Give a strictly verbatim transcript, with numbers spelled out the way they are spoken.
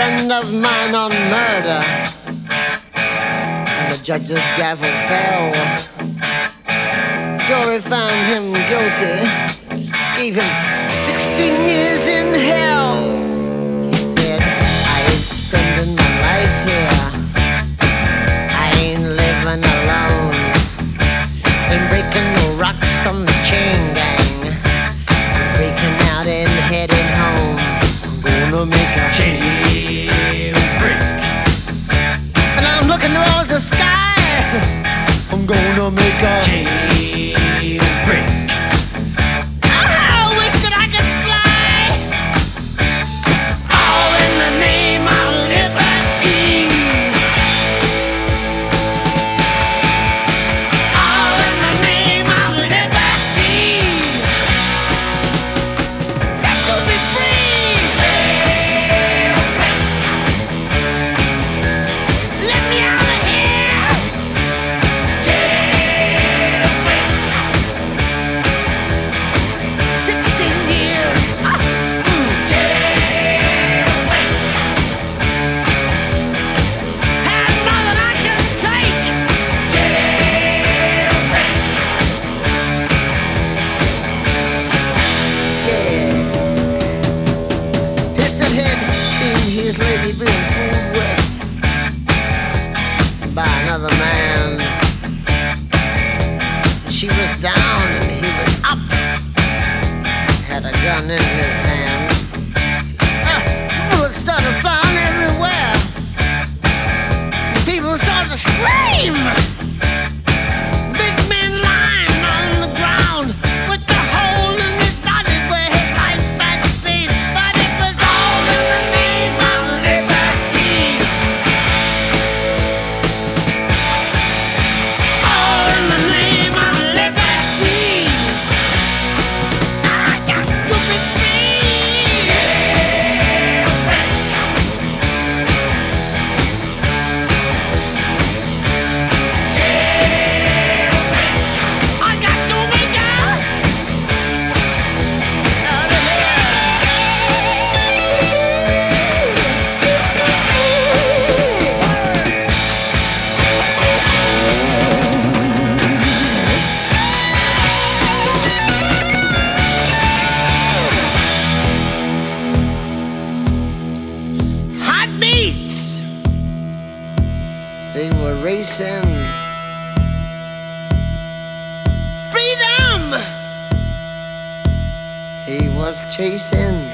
friend of mine on murder, and the judge's gavel fell. Jury found him guilty, gave him sixteen years in hell. He said, I ain't spending my life here, I ain't living alone, ain't breaking no rocks from the chain gang, I'm breaking out and heading home. I'm gonna make a jailbreak, and I'm looking towards the sky. I'm gonna make a jailbreak. I wish that I could fly, all in the name of liberty, all in the name of liberty. Got to be free. Let me out of here. Sixteen years. Ah, mm, jailbreak. Had more than I can take. Jailbreak. Yeah. Piston head seen his lady being fooled with by another man. She was down and he was up, had a gun in his hand. Ah, bullets started flying everywhere. People started to scream. Big man lying on the ground with the hole in his body where his life had been. But it was all in the name of liberty, all in the name of liberty. I got to be free. Jailbreak. Jailbreak. I got to make out out of hot beats. They were racing. Freedom. He was chasing.